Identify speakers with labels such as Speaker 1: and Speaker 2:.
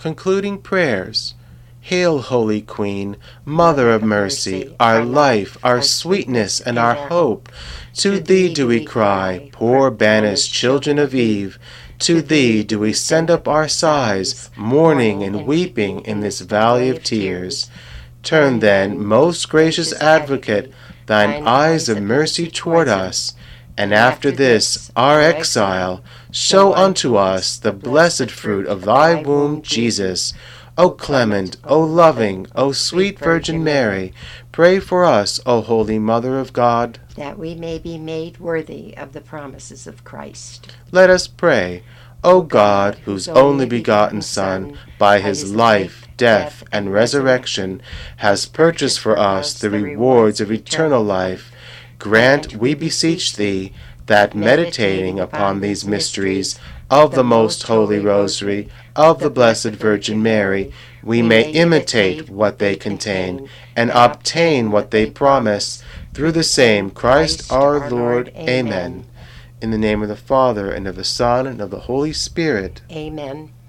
Speaker 1: Concluding prayers. Hail, Holy Queen, Mother of Mercy, our life, our sweetness, and our hope. To thee do we cry, poor banished children of Eve. To thee do we send up our sighs, mourning and weeping in this valley of tears. Turn then, most gracious Advocate, thine eyes of mercy toward us, and after this, our exile, show unto us the blessed fruit of thy womb, Jesus. O clement, O loving, O sweet Virgin Mary, pray for us, O Holy Mother of God,
Speaker 2: that we may be made worthy of the promises of Christ.
Speaker 1: Let us pray. O God, whose only begotten Son, by his life, death, and resurrection, has purchased for us the rewards of eternal life, grant, we beseech thee, that meditating upon these mysteries of the most holy Rosary of the Blessed Virgin Mary, we may imitate what they contain, and obtain what they promise, through the same Christ our Lord. Amen. In the name of the Father, and of the Son, and of the Holy Spirit.
Speaker 2: Amen.